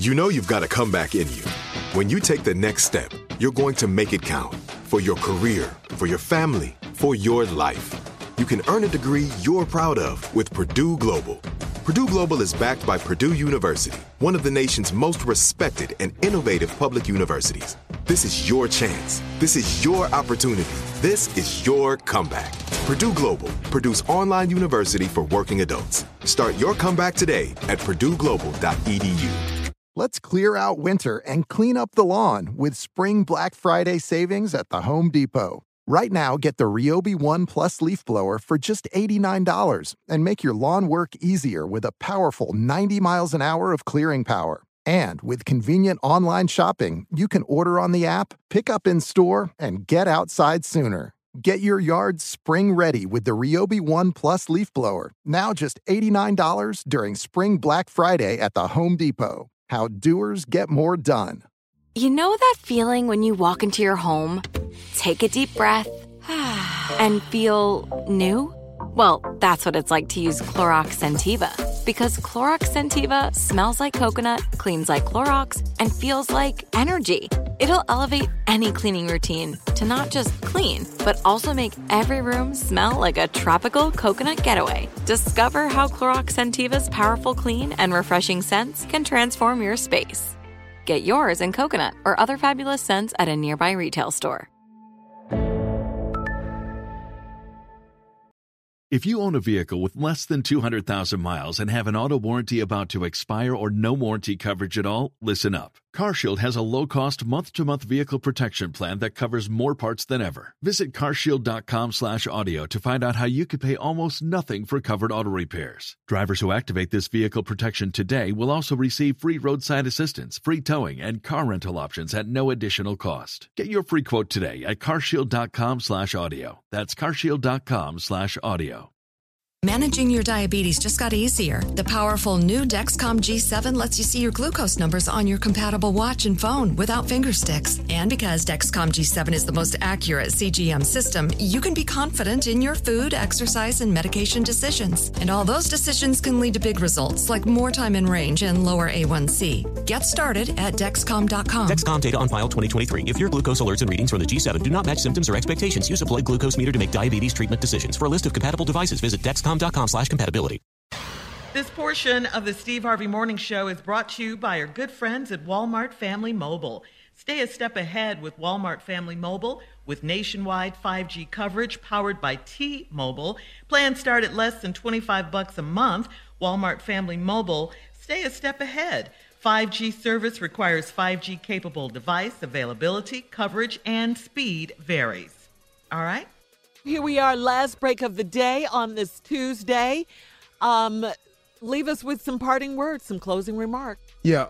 You know you've got a comeback in you. When you take the next step, you're going to make it count. For your career, for your family, for your life. You can earn a degree you're proud of with Purdue Global. Purdue Global is backed by Purdue University, one of the nation's most respected and innovative public universities. This is your chance. This is your opportunity. This is your comeback. Purdue Global, Purdue's online university for working adults. Start your comeback today at purdueglobal.edu. Let's clear out winter and clean up the lawn with Spring Black Friday savings at the Home Depot. Right now, get the Ryobi One Plus leaf blower for just $89 and make your lawn work easier with a powerful 90 miles an hour of clearing power. And with convenient online shopping, you can order on the app, pick up in store, and get outside sooner. Get your yard spring ready with the Ryobi One Plus leaf blower, now just $89 during Spring Black Friday at the Home Depot. How doers get more done. You know that feeling when you walk into your home, take a deep breath, and feel new? Well, that's what it's like to use Clorox Scentiva. Because Clorox Scentiva smells like coconut, cleans like Clorox, and feels like energy. It'll elevate any cleaning routine to not just clean, but also make every room smell like a tropical coconut getaway. Discover how Clorox Scentiva's powerful clean and refreshing scents can transform your space. Get yours in coconut or other fabulous scents at a nearby retail store. If you own a vehicle with less than 200,000 miles and have an auto warranty about to expire or no warranty coverage at all, listen up. CarShield has a low-cost month-to-month vehicle protection plan that covers more parts than ever. Visit carshield.com/audio to find out how you could pay almost nothing for covered auto repairs. Drivers who activate this vehicle protection today will also receive free roadside assistance, free towing, and car rental options at no additional cost. Get your free quote today at carshield.com/audio. That's carshield.com/audio. Managing your diabetes just got easier. The powerful new Dexcom G7 lets you see your glucose numbers on your compatible watch and phone without finger sticks. And because Dexcom G7 is the most accurate CGM system, you can be confident in your food, exercise, and medication decisions. And all those decisions can lead to big results like more time in range and lower A1C. Get started at Dexcom.com. Dexcom data on file 2023. If your glucose alerts and readings from the G7 do not match symptoms or expectations, use a blood glucose meter to make diabetes treatment decisions. For a list of compatible devices, visit Dexcom.com/compatibility. This portion of the Steve Harvey Morning Show is brought to you by our good friends at Walmart Family Mobile. Stay a step ahead with Walmart Family Mobile with nationwide 5G coverage powered by T-Mobile. Plans start at less than $25 a month. Walmart Family Mobile, stay a step ahead. 5G service requires 5G capable device. Availability, coverage, and speed varies. All right? Here we are, last break of the day on this Tuesday. Leave us with some parting words, some closing remarks. Yeah,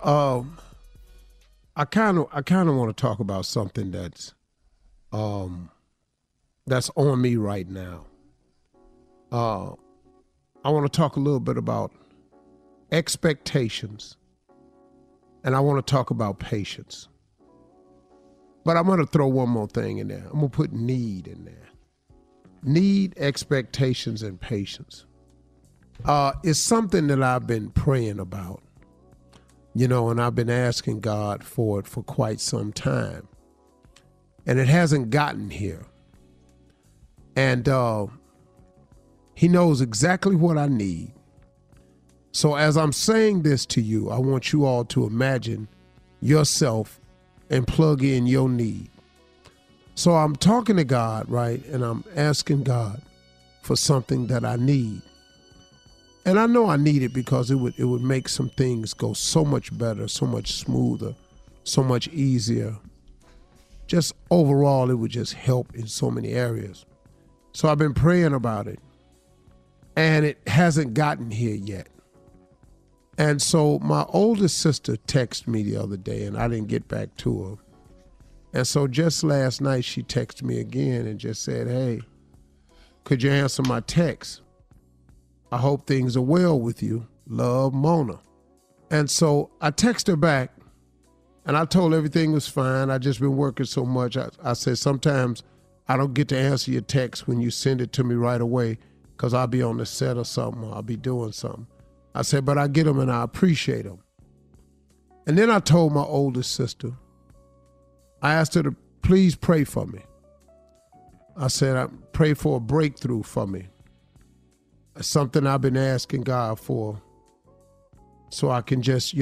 I kind of want to talk about something that's on me right now. I want to talk a little bit about expectations, and I want to talk about patience. But I'm going to throw one more thing in there. I'm going to put need in there. Need, expectations, and patience. It's something that I've been praying about, and I've been asking God for it for quite some time. And it hasn't gotten here. And He knows exactly what I need. So as I'm saying this to you, I want you all to imagine yourself and plug in your need. So I'm talking to God, right? And I'm asking God for something that I need. And I know I need it because it would make some things go so much better, so much smoother, so much easier. Just overall, it would just help in so many areas. So I've been praying about it. And it hasn't gotten here yet. And so my oldest sister texted me the other day, and I didn't get back to her. And so just last night, she texted me again and just said, hey, could you answer my text? I hope things are well with you. Love, Mona. And so I texted her back, and I told her everything was fine. I just been working so much. I said, sometimes I don't get to answer your text when you send it to me right away because I'll be on the set or something, or I'll be doing something. I said, but I get them and I appreciate them. And then I told my oldest sister, I asked her to please pray for me. I said, pray for a breakthrough for me. It's something I've been asking God for so I can just,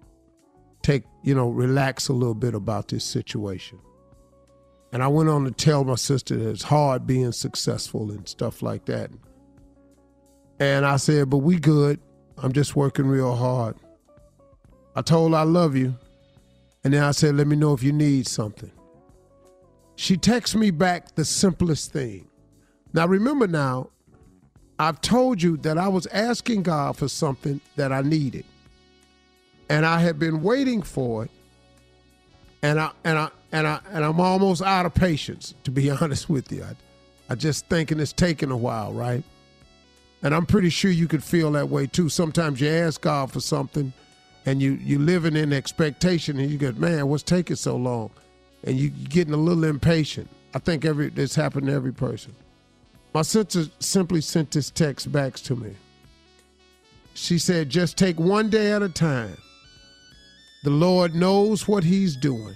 relax a little bit about this situation. And I went on to tell my sister that it's hard being successful and stuff like that. And I said, but we good. I'm just working real hard. I told her I love you. And then I said, let me know if you need something. She texts me back the simplest thing. Now, remember now, I've told you that I was asking God for something that I needed. And I had been waiting for it. And I'm almost out of patience, to be honest with you. I just thinking it's taking a while, right? And I'm pretty sure you could feel that way too. Sometimes you ask God for something and you living in expectation and you go, man, what's taking so long? And you getting a little impatient. I think this happened to every person. My sister simply sent this text back to me. She said, just take one day at a time. The Lord knows what he's doing.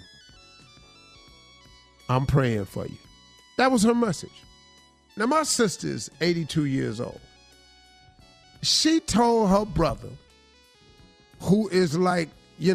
I'm praying for you. That was her message. Now, my sister is 82 years old. She told her brother, who is like,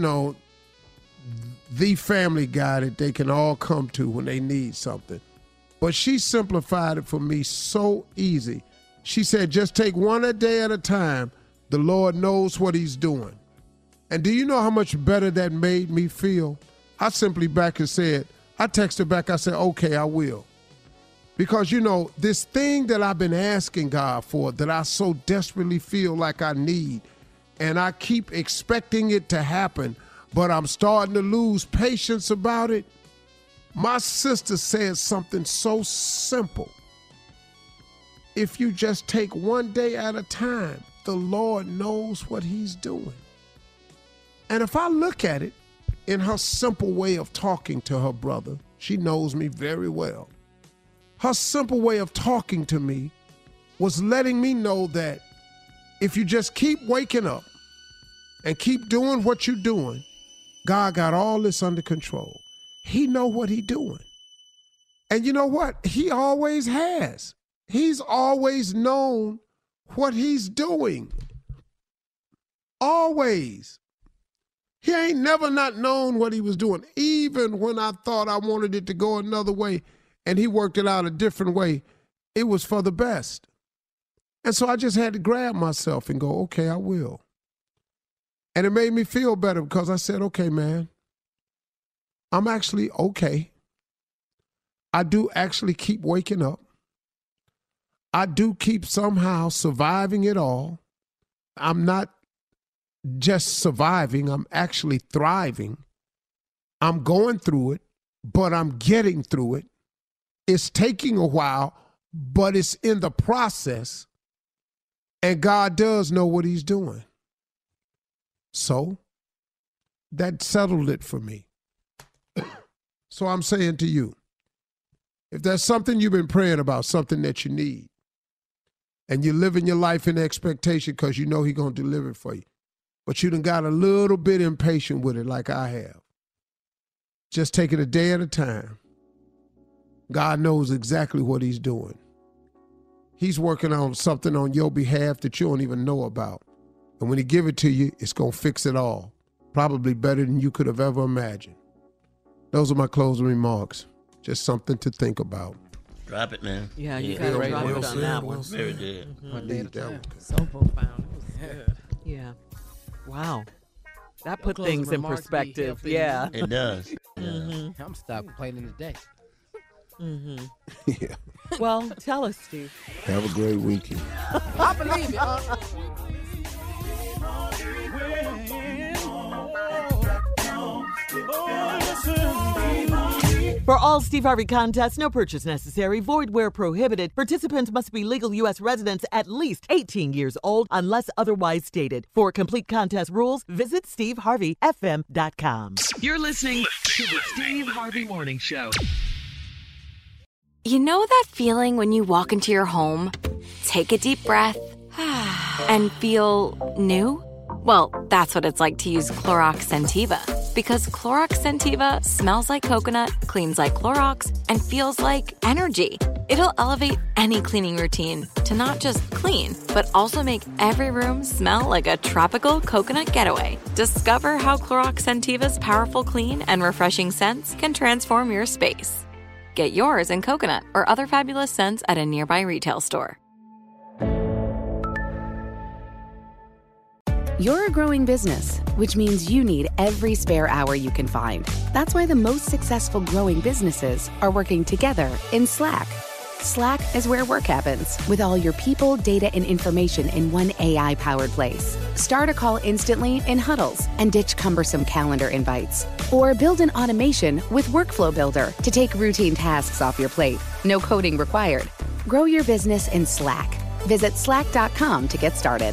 the family guy that they can all come to when they need something. But she simplified it for me so easy. She said, just take one a day at a time. The Lord knows what he's doing. And do you know how much better that made me feel? I simply I texted back, I said, okay, I will. Because, this thing that I've been asking God for that I so desperately feel like I need, and I keep expecting it to happen, but I'm starting to lose patience about it. My sister said something so simple. If you just take one day at a time, the Lord knows what he's doing. And if I look at it in her simple way of talking to her brother, she knows me very well. Her simple way of talking to me was letting me know that if you just keep waking up and keep doing what you're doing, God got all this under control. He know what he doing. And you know what? He always has. He's always known what he's doing. Always. He ain't never not known what he was doing. Even when I thought I wanted it to go another way and he worked it out a different way, it was for the best. And so I just had to grab myself and go, okay, I will. And it made me feel better because I said, okay, man, I'm actually okay. I do actually keep waking up. I do keep somehow surviving it all. I'm not just surviving, I'm actually thriving. I'm going through it, but I'm getting through it. It's taking a while, but it's in the process. And God does know what he's doing. So that settled it for me. So I'm saying to you, if there's something you've been praying about, something that you need, and you're living your life in expectation because you know he's going to deliver it for you, but you done got a little bit impatient with it like I have, just take it a day at a time. God knows exactly what he's doing. He's working on something on your behalf that you don't even know about. And when he give it to you, it's going to fix it all. Probably better than you could have ever imagined. Those are my closing remarks. Just something to think about. Drop it, man. Yeah, you got to drop it on that one. Very good. One day at a time. So profound. It was good. Yeah. Wow. That put things in perspective. Yeah. It does. Mm-hmm. I'm stopped complaining today. Mm-hmm. Yeah. Well, tell us, Steve. Have a great weekend. I believe it. For all Steve Harvey contests, no purchase necessary, void where prohibited. Participants must be legal U.S. residents at least 18 years old unless otherwise stated. For complete contest rules, visit SteveHarveyFM.com. You're listening to the Steve Harvey Morning Show. You know that feeling when you walk into your home, take a deep breath, and feel new? Well, that's what it's like to use Clorox Scentiva. Because Clorox Scentiva smells like coconut, cleans like Clorox, and feels like energy. It'll elevate any cleaning routine to not just clean, but also make every room smell like a tropical coconut getaway. Discover how Clorox Scentiva's powerful clean and refreshing scents can transform your space. Get yours in coconut or other fabulous scents at a nearby retail store. You're a growing business, which means you need every spare hour you can find. That's why the most successful growing businesses are working together in Slack. Slack is where work happens, with all your people, data, and information in one AI-powered place. Start a call instantly in huddles and ditch cumbersome calendar invites. Or build an automation with Workflow Builder to take routine tasks off your plate. No coding required. Grow your business in Slack. Visit slack.com to get started.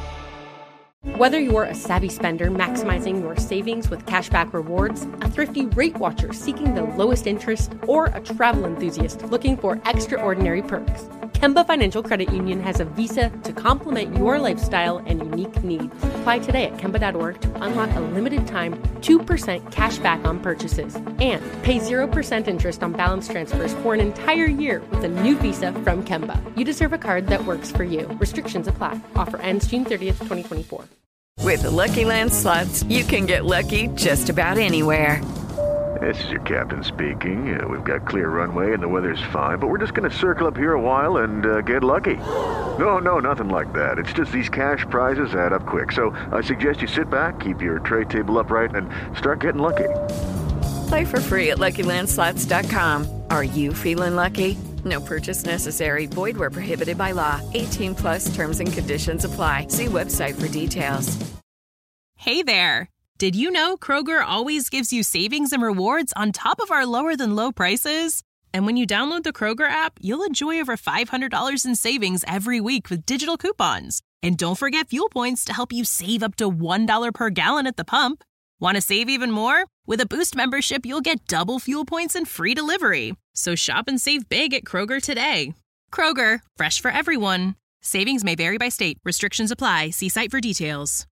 Whether you're a savvy spender maximizing your savings with cashback rewards, a thrifty rate watcher seeking the lowest interest, or a travel enthusiast looking for extraordinary perks, Kemba Financial Credit Union has a visa to complement your lifestyle and unique needs. Apply today at Kemba.org to unlock a limited time 2% cash back on purchases and pay 0% interest on balance transfers for an entire year with a new visa from Kemba. You deserve a card that works for you. Restrictions apply. Offer ends June 30th, 2024. With the Lucky Land Slots, you can get lucky just about anywhere. This is your captain speaking. We've got clear runway and the weather's fine, but we're just going to circle up here a while and get lucky. No, nothing like that. It's just these cash prizes add up quick. So I suggest you sit back, keep your tray table upright, and start getting lucky. Play for free at LuckyLandSlots.com. Are you feeling lucky? No purchase necessary. Void where prohibited by law. 18 plus terms and conditions apply. See website for details. Hey there. Did you know Kroger always gives you savings and rewards on top of our lower than low prices? And when you download the Kroger app, you'll enjoy over $500 in savings every week with digital coupons. And don't forget fuel points to help you save up to $1 per gallon at the pump. Want to save even more? With a Boost membership, you'll get double fuel points and free delivery. So shop and save big at Kroger today. Kroger, fresh for everyone. Savings may vary by state. Restrictions apply. See site for details.